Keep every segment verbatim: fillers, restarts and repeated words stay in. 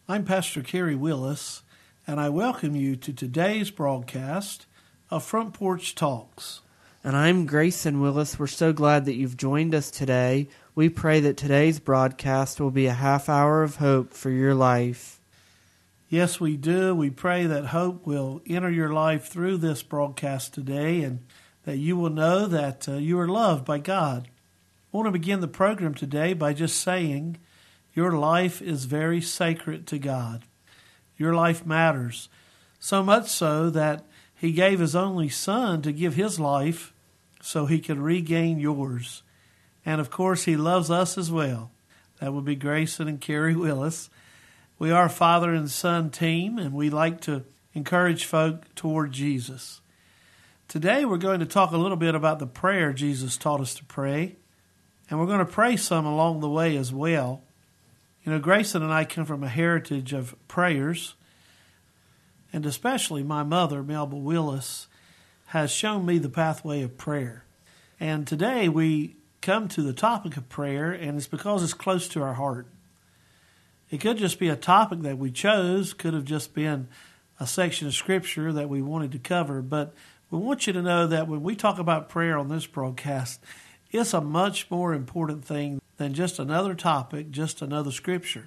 I'm Pastor Kerry Willis, and I welcome you to today's broadcast of Front Porch Talks. And I'm Grayson Willis. We're so glad that you've joined us today. We pray that today's broadcast will be a half hour of hope for your life. Yes, we do. We pray that hope will enter your life through this broadcast today and that you will know that uh, you are loved by God. I want to begin the program today by just saying your life is very sacred to God. Your life matters, so much so that He gave His only Son to give His life so He could regain yours. And of course, He loves us as well. That would be Grayson and Kerry Willis. We are a father and son team, and we like to encourage folk toward Jesus. Today, we're going to talk a little bit about the prayer Jesus taught us to pray, and we're going to pray some along the way as well. You know, Grayson and I come from a heritage of prayers, and especially my mother, Melba Willis, has shown me the pathway of prayer. And today we come to the topic of prayer, and it's because it's close to our heart. It could just be a topic that we chose, could have just been a section of Scripture that we wanted to cover, but we want you to know that when we talk about prayer on this broadcast, it's a much more important thing than just another topic, just another Scripture.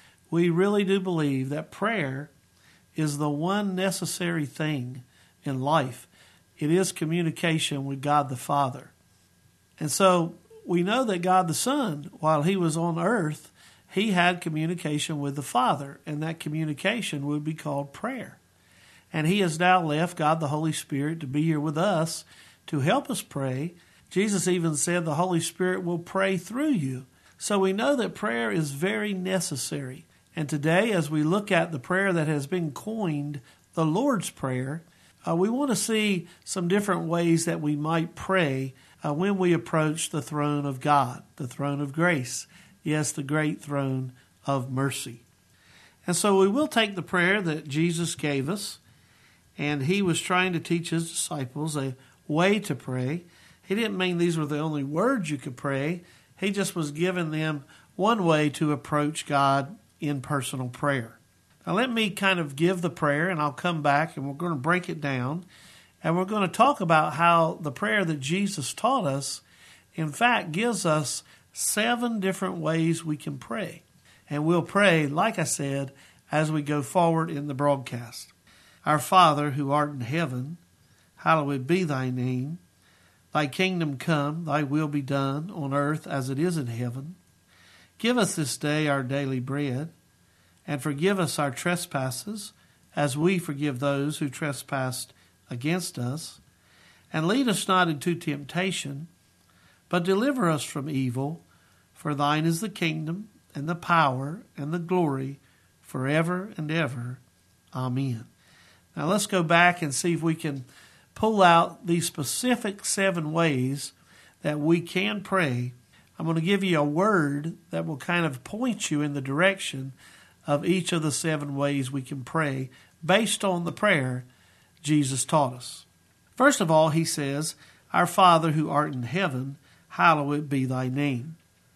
We really do believe that prayer is the one necessary thing in life. It is communication with God the Father. And so we know that God the Son, while He was on earth, He had communication with the Father, and that communication would be called prayer. And He has now left God the Holy Spirit to be here with us to help us pray. Jesus even said the Holy Spirit will pray through you. So we know that prayer is very necessary. And today, as we look at the prayer that has been coined, the Lord's Prayer, uh, we want to see some different ways that we might pray uh, when we approach the throne of God, the throne of grace. Yes, the great throne of mercy. And so we will take the prayer that Jesus gave us, and He was trying to teach His disciples a way to pray. He didn't mean these were the only words you could pray. He just was giving them one way to approach God in personal prayer. Now let me kind of give the prayer, and I'll come back and we're going to break it down. And we're going to talk about how the prayer that Jesus taught us, in fact, gives us seven different ways we can pray. And we'll pray, like I said, as we go forward in the broadcast. Our Father, who art in heaven, hallowed be Thy name. Thy kingdom come, Thy will be done on earth as it is in heaven. Give us this day our daily bread, and forgive us our trespasses, as we forgive those who trespass against us. And lead us not into temptation, but deliver us from evil. For Thine is the kingdom, and the power, and the glory, forever and ever. Amen. Now let's go back and see if we can pull out these specific seven ways that we can pray. I'm going to give you a word that will kind of point you in the direction of each of the seven ways we can pray based on the prayer Jesus taught us. First of all, He says, Our Father who art in heaven, hallowed be Thy name.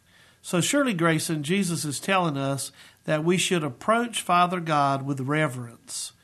So surely, Grayson, Jesus is telling us that we should approach Father God with reverence.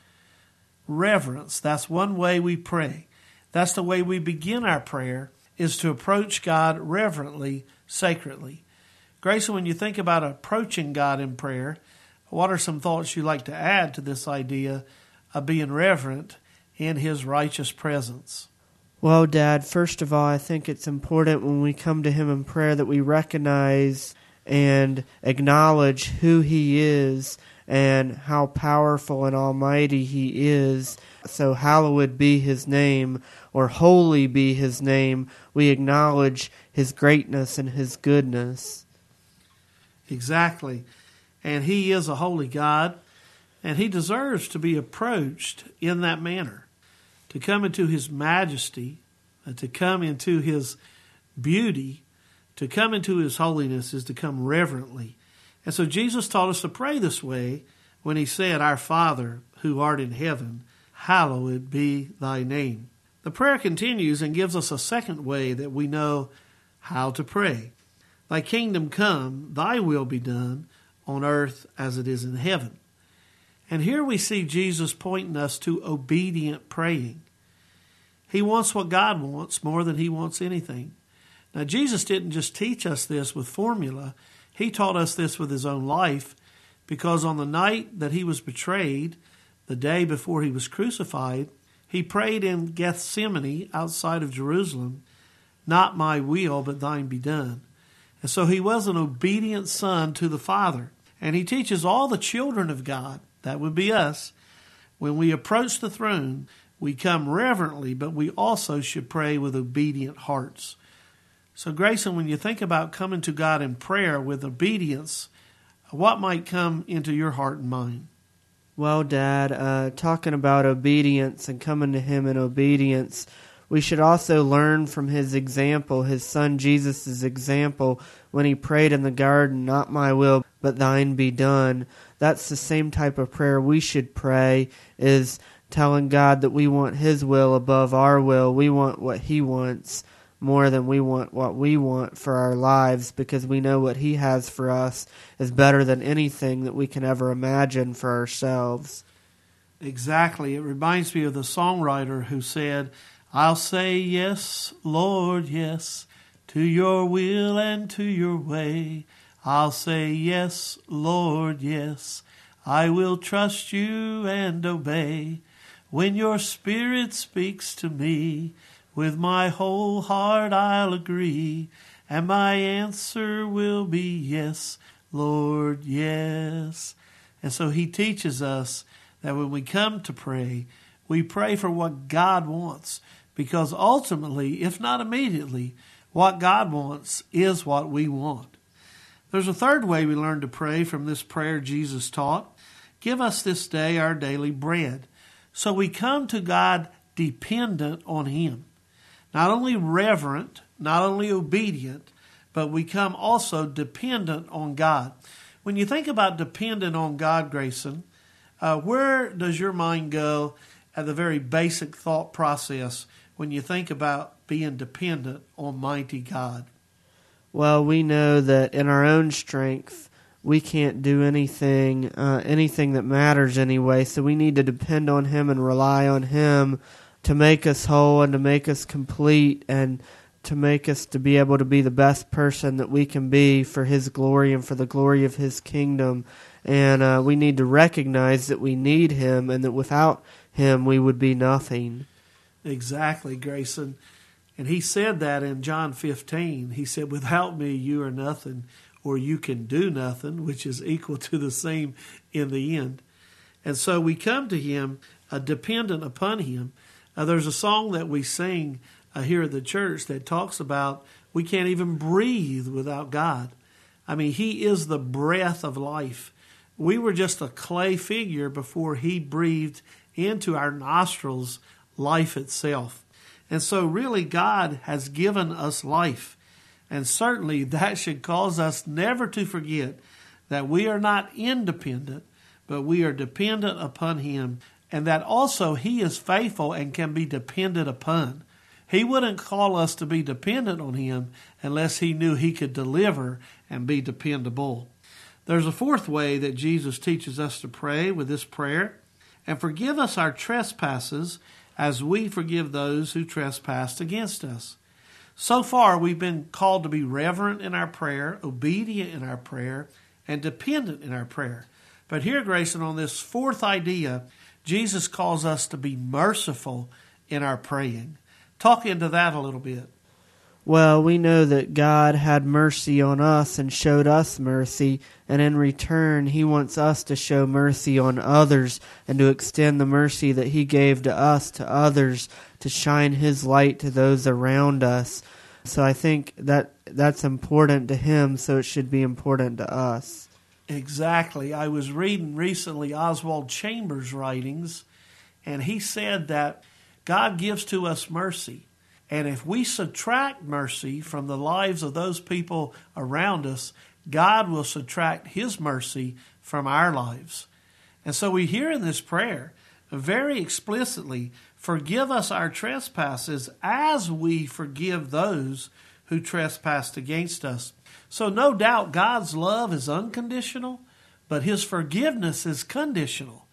Reverence, that's one way we pray. That's the way we begin our prayer, is to approach God reverently, sacredly. Grayson, when you think about approaching God in prayer, what are some thoughts you like to add to this idea of being reverent in His righteous presence? Well, Dad, first of all, I think it's important when we come to Him in prayer that we recognize and acknowledge who He is and how powerful and almighty He is. So hallowed be His name, or holy be His name. We acknowledge His greatness and His goodness. Exactly. And He is a holy God, and He deserves to be approached in that manner. To come into His majesty, to come into His beauty, to come into His holiness is to come reverently. And so Jesus taught us to pray this way when He said, Our Father who art in heaven, hallowed be Thy name. The prayer continues and gives us a second way that we know how to pray. Thy kingdom come, Thy will be done on earth as it is in heaven. And here we see Jesus pointing us to obedient praying. He wants what God wants more than he wants anything. Now, Jesus didn't just teach us this with formula. He taught us this with his own life, because on the night that he was betrayed, the day before he was crucified, he prayed in Gethsemane outside of Jerusalem, "Not my will, but thine be done." And so he was an obedient son to the Father. And he teaches all the children of God, that would be us, when we approach the throne, we come reverently, but we also should pray with obedient hearts. So, Grayson, when you think about coming to God in prayer with obedience, what might come into your heart and mind? Well, Dad, uh, talking about obedience and coming to him in obedience, we should also learn from his example, his son Jesus' example, when he prayed in the garden, "Not my will, but thine be done." That's the same type of prayer we should pray, is telling God that we want his will above our will. We want what he wants more than we want what we want for our lives, because we know what he has for us is better than anything that we can ever imagine for ourselves. Exactly. It reminds me of the songwriter who said, "I'll say yes, Lord, yes, to your will and to your way. I'll say yes, Lord, yes, I will trust you and obey. When your spirit speaks to me, with my whole heart I'll agree, and my answer will be yes, Lord, yes." And so he teaches us that when we come to pray, we pray for what God wants, because ultimately, if not immediately, what God wants is what we want. There's a third way we learn to pray from this prayer Jesus taught. Give us this day our daily bread. So we come to God dependent on him. Not only reverent, not only obedient, but we come also dependent on God. When you think about dependent on God, Grayson, uh, where does your mind go at the very basic thought process when you think about being dependent on mighty God? Well, we know that in our own strength, we can't do anything, uh, anything that matters anyway, so we need to depend on him and rely on him to make us whole and to make us complete and to make us to be able to be the best person that we can be for his glory and for the glory of his kingdom. And uh, we need to recognize that we need him and that without him we would be nothing. Exactly, Grayson. And he said that in John fifteen. He said, "Without me you are nothing, or you can do nothing," which is equal to the same in the end. And so we come to him uh, dependent upon him. Uh, there's a song that we sing uh, here at the church that talks about we can't even breathe without God. I mean, he is the breath of life. We were just a clay figure before he breathed into our nostrils life itself. And so really God has given us life. And certainly that should cause us never to forget that we are not independent, but we are dependent upon him, and that also he is faithful and can be depended upon. He wouldn't call us to be dependent on him unless he knew he could deliver and be dependable. There's a fourth way that Jesus teaches us to pray with this prayer. "And forgive us our trespasses as we forgive those who trespass against us." So far, we've been called to be reverent in our prayer, obedient in our prayer, and dependent in our prayer. But here, Grayson, on this fourth idea, Jesus calls us to be merciful in our praying. Talk into that a little bit. Well, we know that God had mercy on us and showed us mercy, and in return, he wants us to show mercy on others and to extend the mercy that he gave to us to others, to shine his light to those around us. So I think that that's important to him, so it should be important to us. Exactly. I was reading recently Oswald Chambers' writings, and he said that God gives to us mercy. And if we subtract mercy from the lives of those people around us, God will subtract his mercy from our lives. And so we hear in this prayer very explicitly, "Forgive us our trespasses as we forgive those who trespass against us." So no doubt God's love is unconditional, but his forgiveness is conditional.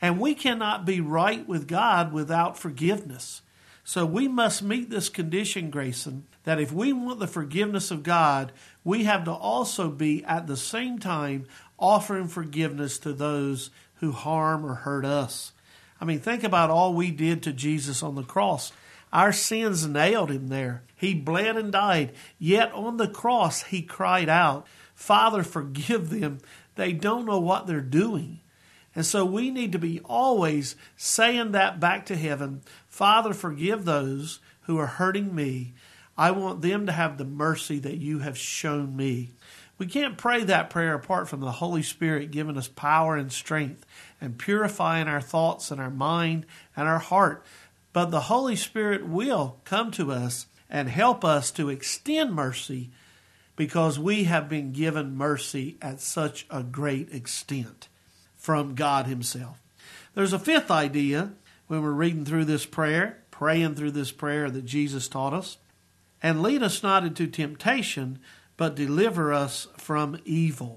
And we cannot be right with God without forgiveness. So we must meet this condition, Grayson, that if we want the forgiveness of God, we have to also be at the same time offering forgiveness to those who harm or hurt us. I mean, think about all we did to Jesus on the cross. Our sins nailed him there. He bled and died. Yet on the cross, he cried out, Father, forgive them. They don't know what they're doing. And so we need to be always saying that back to heaven. Father, forgive those who are hurting me. I want them to have the mercy that you have shown me. We can't pray that prayer apart from the Holy Spirit giving us power and strength and purifying our thoughts and our mind and our heart. But the Holy Spirit will come to us and help us to extend mercy because we have been given mercy at such a great extent from God himself. There's a fifth idea when we're reading through this prayer, praying through this prayer that Jesus taught us. And lead us not into temptation, but deliver us from evil.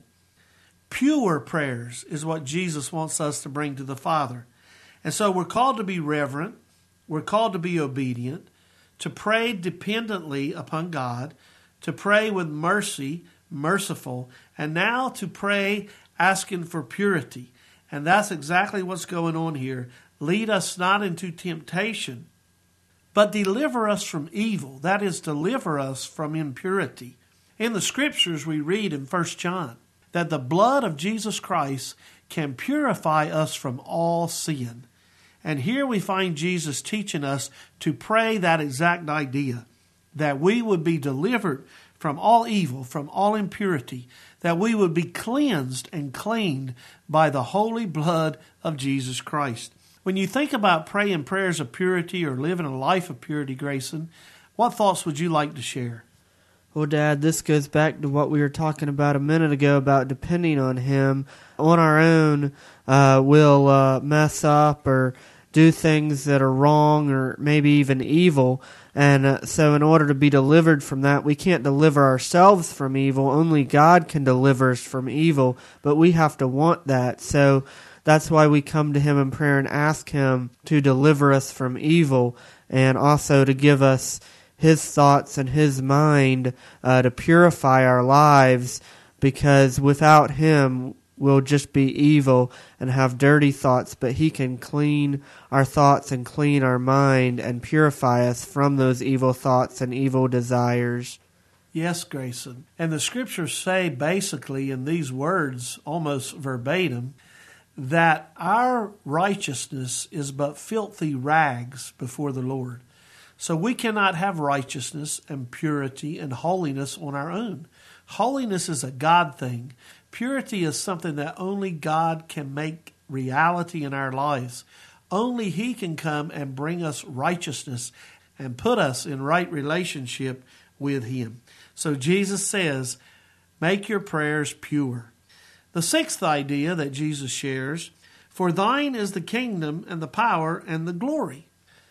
Pure prayers is what Jesus wants us to bring to the Father. And so we're called to be reverent. We're called to be obedient, to pray dependently upon God, to pray with mercy, merciful, and now to pray asking for purity. And that's exactly what's going on here. Lead us not into temptation, but deliver us from evil. That is, deliver us from impurity. In the Scriptures, we read in First John that the blood of Jesus Christ can purify us from all sin. And here we find Jesus teaching us to pray that exact idea, that we would be delivered from all evil, from all impurity, that we would be cleansed and cleaned by the holy blood of Jesus Christ. When you think about praying prayers of purity or living a life of purity, Grayson, what thoughts would you like to share? Well, Dad, this goes back to what we were talking about a minute ago about depending on Him. On our own, uh, we'll uh, mess up or do things that are wrong or maybe even evil. And uh, so in order to be delivered from that, we can't deliver ourselves from evil. Only God can deliver us from evil, but we have to want that. So that's why we come to Him in prayer and ask Him to deliver us from evil and also to give us His thoughts and His mind uh, to purify our lives, because without Him, we'll just be evil and have dirty thoughts, but He can clean our thoughts and clean our mind and purify us from those evil thoughts and evil desires. Yes, Grayson. And the Scriptures say basically in these words, almost verbatim, that our righteousness is but filthy rags before the Lord. So we cannot have righteousness and purity and holiness on our own. Holiness is a God thing. Purity is something that only God can make reality in our lives. Only He can come and bring us righteousness and put us in right relationship with Him. So Jesus says, make your prayers pure. The sixth idea that Jesus shares, for thine is the kingdom and the power and the glory.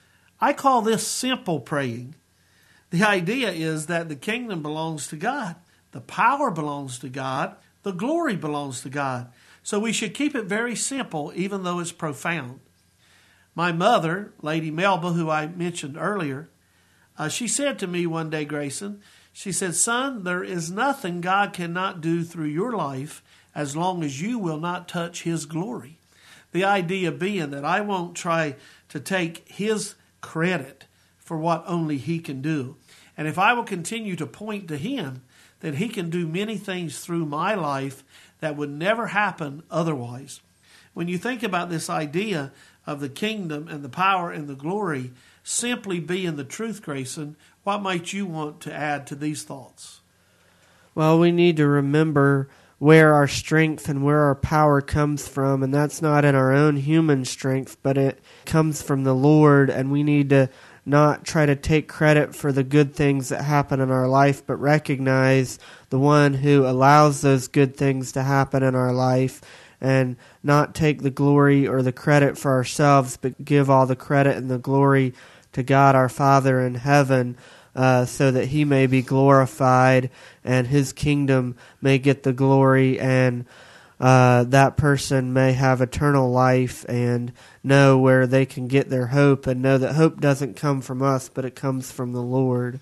I call this simple praying. The idea is that the kingdom belongs to God. The power belongs to God. The glory belongs to God. So we should keep it very simple, even though it's profound. My mother, Lady Melba, who I mentioned earlier, uh, she said to me one day, Grayson, she said, son, there is nothing God cannot do through your life as long as you will not touch His glory. The idea being that I won't try to take His credit for what only He can do. And if I will continue to point to Him, that He can do many things through my life that would never happen otherwise. When you think about this idea of the kingdom and the power and the glory simply being the truth, Grayson, what might you want to add to these thoughts? Well, we need to remember where our strength and where our power comes from, and that's not in our own human strength, but it comes from the Lord, and we need to not try to take credit for the good things that happen in our life, but recognize the one who allows those good things to happen in our life, and not take the glory or the credit for ourselves, but give all the credit and the glory to God our Father in heaven, uh, so that He may be glorified and His kingdom may get the glory. And uh, that person may have eternal life and know where they can get their hope and know that hope doesn't come from us, but it comes from the Lord.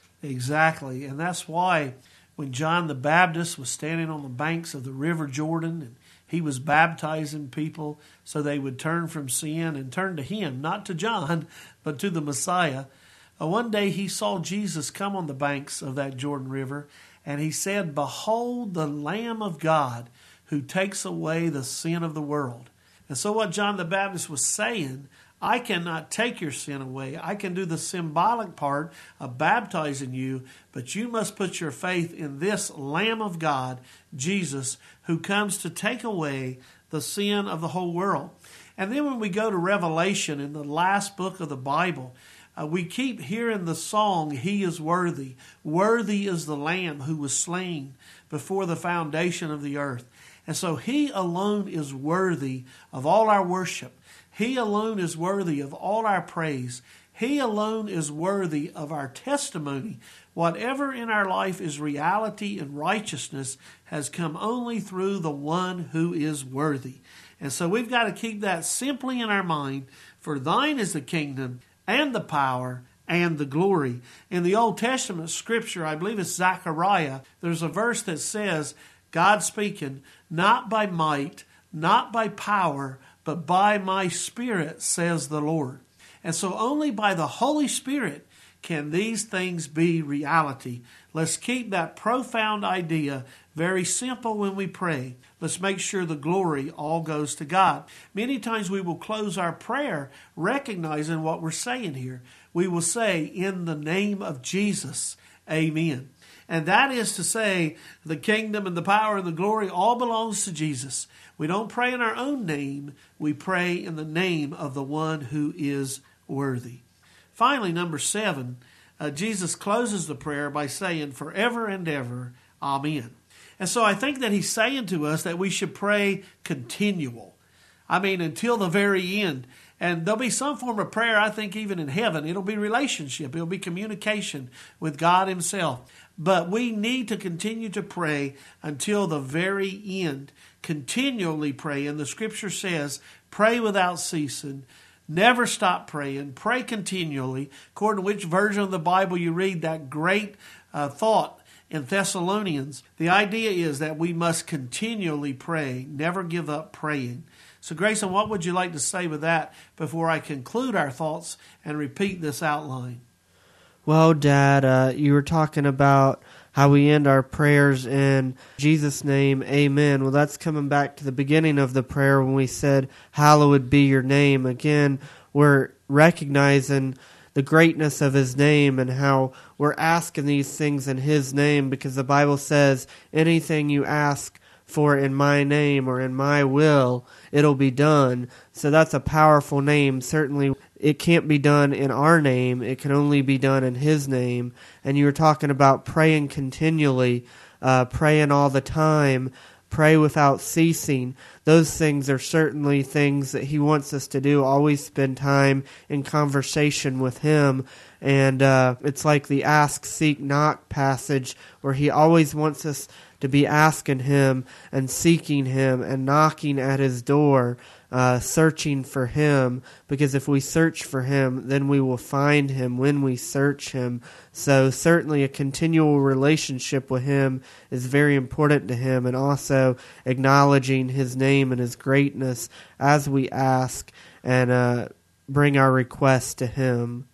Exactly. And that's why when John the Baptist was standing on the banks of the River Jordan and he was baptizing people so they would turn from sin and turn to him, not to John, but to the Messiah. Uh, one day he saw Jesus come on the banks of that Jordan River, and he said, "Behold the Lamb of God who takes away the sin of the world." And so what John the Baptist was saying, I cannot take your sin away. I can do the symbolic part of baptizing you, but you must put your faith in this Lamb of God, Jesus, who comes to take away the sin of the whole world. And then when we go to Revelation, in the last book of the Bible, uh, we keep hearing the song, "He is worthy. Worthy is the Lamb who was slain before the foundation of the earth." And so he alone is worthy of all our worship. He alone is worthy of all our praise. He alone is worthy of our testimony. Whatever in our life is reality and righteousness has come only through the one who is worthy. And so we've got to keep that simply in our mind. For thine is the kingdom and the power and the glory. In the Old Testament scripture, I believe it's Zechariah, there's a verse that says, God speaking, "Not by might, not by power, but by my Spirit, says the Lord." And so only by the Holy Spirit can these things be reality. Let's keep that profound idea very simple when we pray. Let's make sure the glory all goes to God. Many times we will close our prayer recognizing what we're saying here. We will say, "In the name of Jesus, amen." And that is to say, the kingdom and the power and the glory all belongs to Jesus. We don't pray in our own name. We pray in the name of the one who is worthy. Finally, number seven, uh, Jesus closes the prayer by saying, "Forever and ever, amen." And so I think that he's saying to us that we should pray continual. I mean, until the very end. And there'll be some form of prayer, I think, even in heaven. It'll be relationship. It'll be communication with God himself. But we need to continue to pray until the very end. Continually pray. And the scripture says, pray without ceasing. Never stop praying. Pray continually. According to which version of the Bible you read, that great uh, thought in Thessalonians, the idea is that we must continually pray. Never give up praying. So, Grayson, what would you like to say with that before I conclude our thoughts and repeat this outline? Well, Dad, uh, you were talking about how we end our prayers in Jesus' name, amen. Well, that's coming back to the beginning of the prayer when we said, hallowed be your name. Again, we're recognizing the greatness of his name and how we're asking these things in his name, because the Bible says anything you ask for in my name or in my will, it'll be done. So that's a powerful name. Certainly it can't be done in our name. It can only be done in his name. And you were talking about praying continually, uh, praying all the time, pray without ceasing. Those things are certainly things that he wants us to do. Always spend time in conversation with him. And uh, it's like the ask, seek, knock passage where he always wants us to be asking him and seeking him and knocking at his door, uh, searching for him. Because if we search for him, then we will find him when we search him. So certainly a continual relationship with him is very important to him, and also acknowledging his name and his greatness as we ask and uh, bring our requests to him.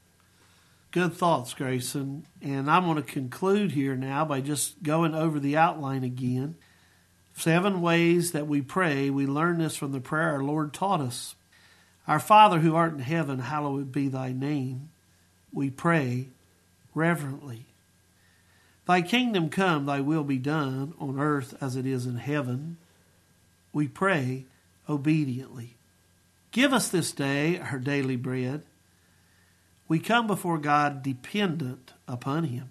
Good thoughts, Grayson. And I'm going to conclude here now by just going over the outline again. Seven ways that we pray. We learn this from the prayer our Lord taught us. Our Father who art in heaven, hallowed be thy name. We pray reverently. Thy kingdom come, thy will be done on earth as it is in heaven. We pray obediently. Give us this day our daily bread. We come before God dependent upon him.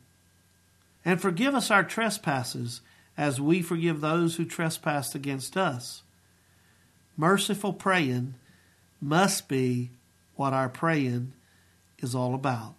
And forgive us our trespasses as we forgive those who trespass against us. Merciful praying must be what our praying is all about.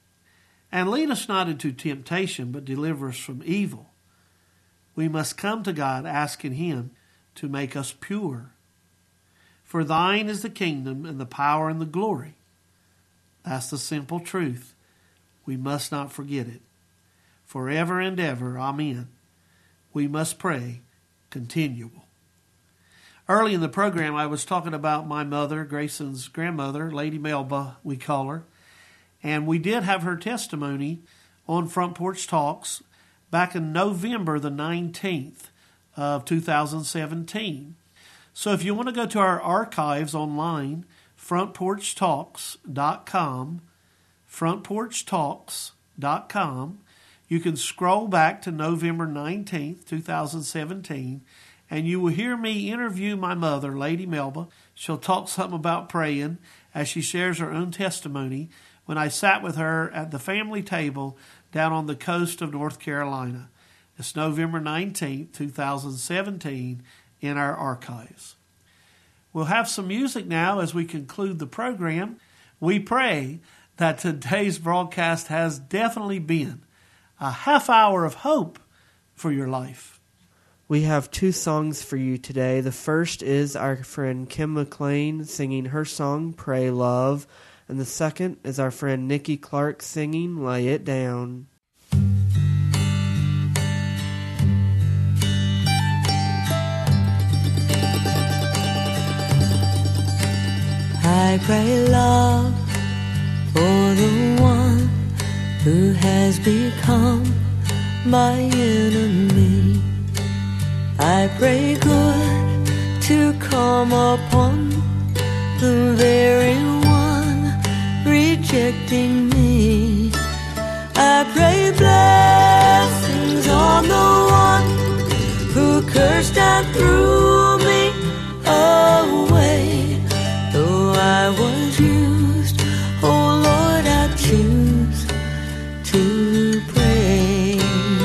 And lead us not into temptation, but deliver us from evil. We must come to God asking him to make us pure. For thine is the kingdom and the power and the glory. That's the simple truth. We must not forget it. Forever and ever, amen. We must pray continual. Early in the program, I was talking about my mother, Grayson's grandmother, Lady Melba, we call her. And we did have her testimony on Front Porch Talks back in November the nineteenth of two thousand seventeen. So if you want to go to our archives online, front porch talks dot com, front porch talks dot com, you can scroll back to November nineteenth, two thousand seventeen, and you will hear me interview my mother, Lady Melba. She'll talk something about praying as she shares her own testimony when I sat with her at the family table down on the coast of North Carolina. It's November nineteenth, two thousand seventeen, in our archives. We'll have some music now as we conclude the program. We pray that today's broadcast has definitely been a half hour of hope for your life. We have two songs for you today. The first is our friend Kim McLean singing her song, Pray Love. And the second is our friend Nikki Clark singing, Lay It Down. I pray love for the one who has become my enemy. I pray good to come upon the very one rejecting me. I pray blessings on the one who cursed and threw me away. Though I was used, oh Lord, I choose to pray.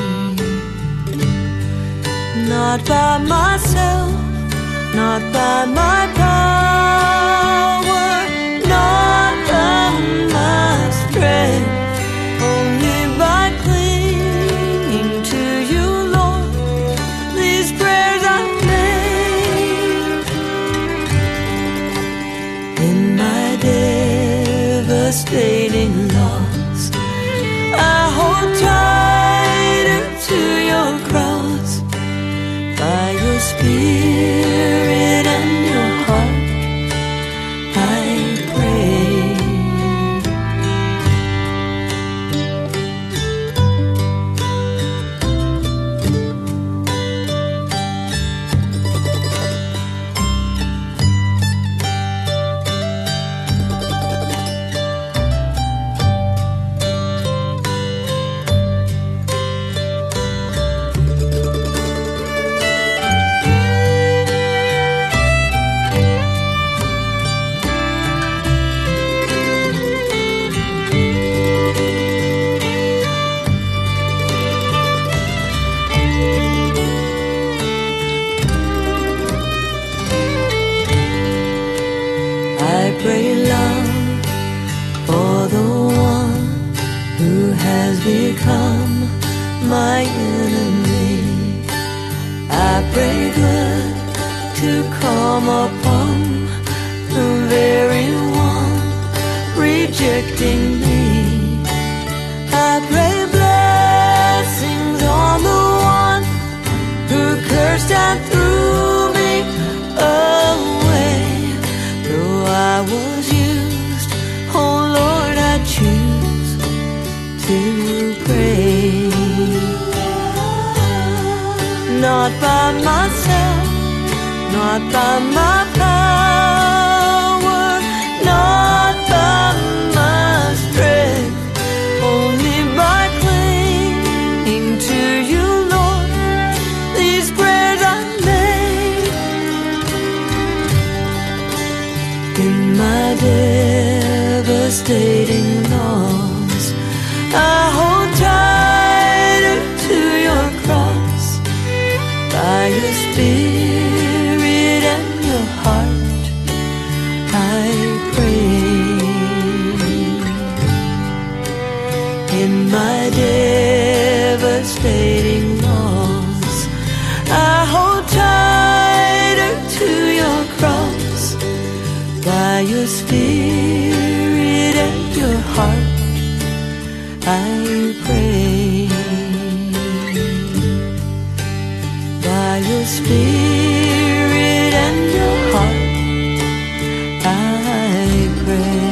Not by myself, not by my power, not by my strength, only by clinging to you, Lord. These prayers I made in my devastating loss. I hold tighter to your cross. By your spirit and your heart, I pray. I pray love for the one who has become my enemy. I pray good to come upon the very one rejecting me. I pray blessings on the one who cursed and threw me away. Though I was used, oh Lord, I choose to pray. Not by myself, not by my power, not by my strength, only by clinging to you, Lord. These prayers I made in my devastating loss. I hold tighter to your cross. By your spirit and your heart, I pray. In my devastating loss, I hold tight your heart, I pray. By your spirit and your heart, I pray.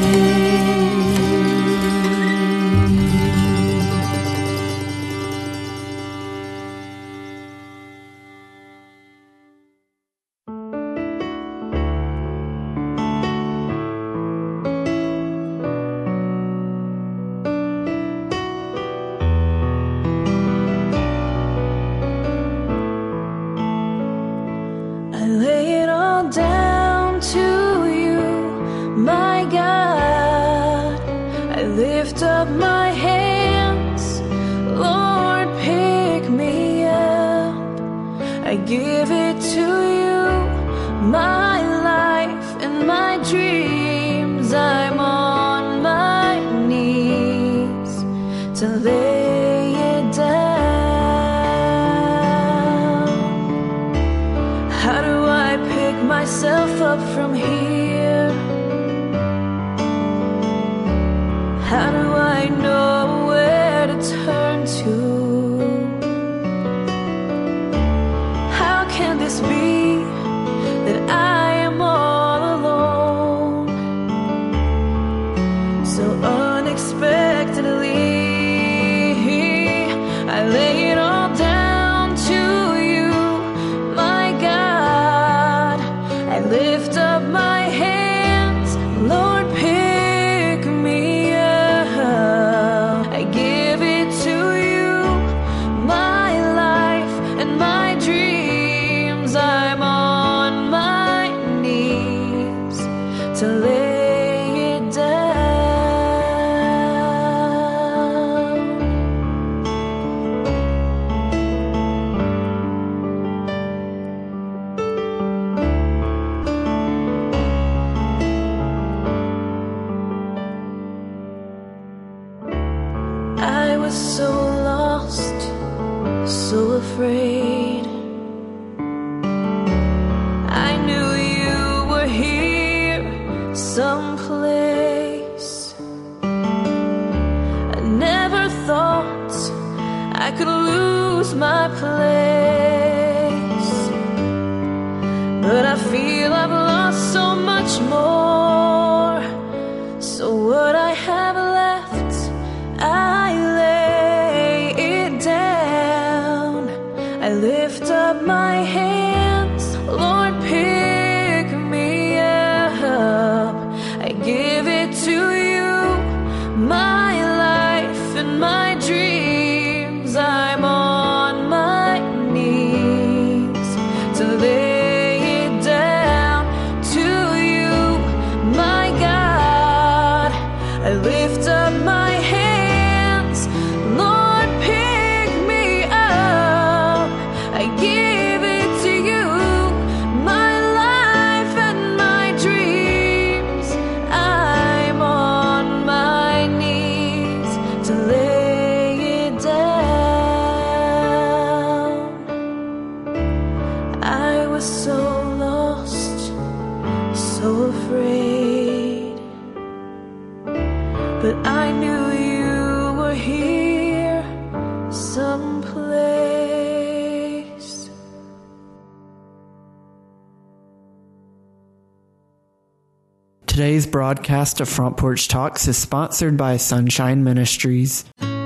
Today's broadcast of Front Porch Talks is sponsored by Sunshine Ministries.